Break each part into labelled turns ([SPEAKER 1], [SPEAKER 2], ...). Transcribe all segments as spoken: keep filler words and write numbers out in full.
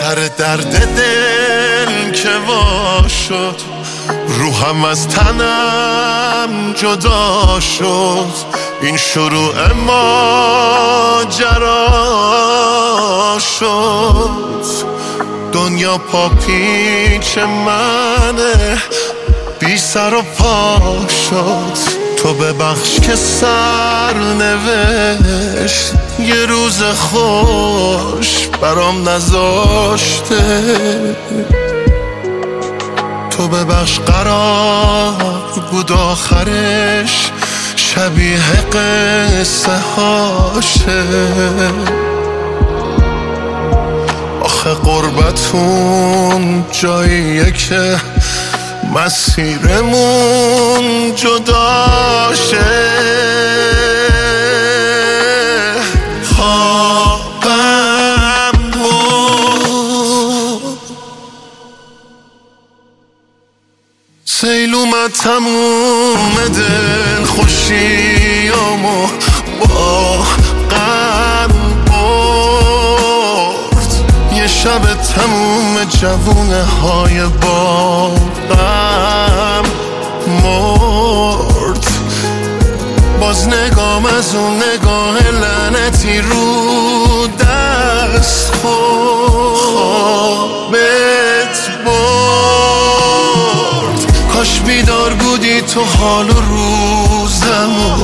[SPEAKER 1] سر درد دل که وا شد، روحم از تنم جدا شد. این شروع ماجرا شد. دنیا پا پیچ منه، بی سر و پا شد. تو ببخش که سر نوشت یه روز خوش برام نذاشته. تو ببخش قرار بود آخرش شبیه قصه هاشه. آخه قربتون جاییه که مسیرمون جداشه. خوابم بود سیل اومد تموم دل خوشیامو با غم برد. یه شب تموم جوونه های باغم مرد. باز نگام از اون نگاه لعنتی رو دست خوابت برد. کاش بیدار بودی تو حال و روزمو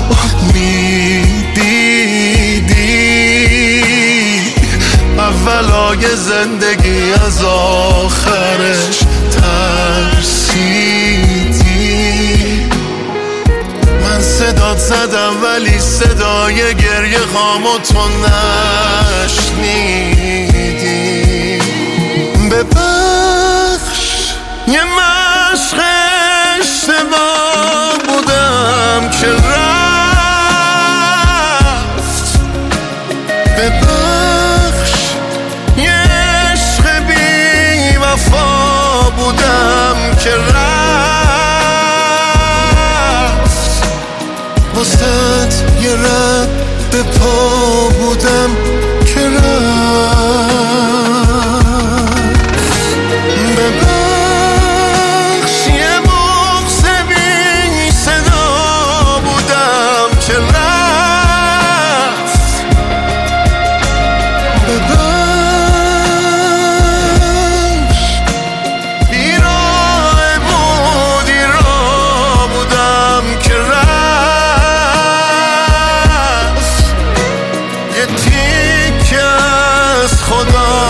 [SPEAKER 1] میدیدی. اولای زندگی از آخرش ترسیدی. من صدات زدم ولی صدای گریه هامو تو نشنیدی. ببخش یه مشق اشتباه بودم که رفت. ببخش یه عشق بی وفا بودم که رفت. واسه یه رد پا بودم که رفت. ببخش یه بغض بی صدا بودم که رفت. ببخش بیراه بود ایراه بودم که رفت. یه تیکه از خدا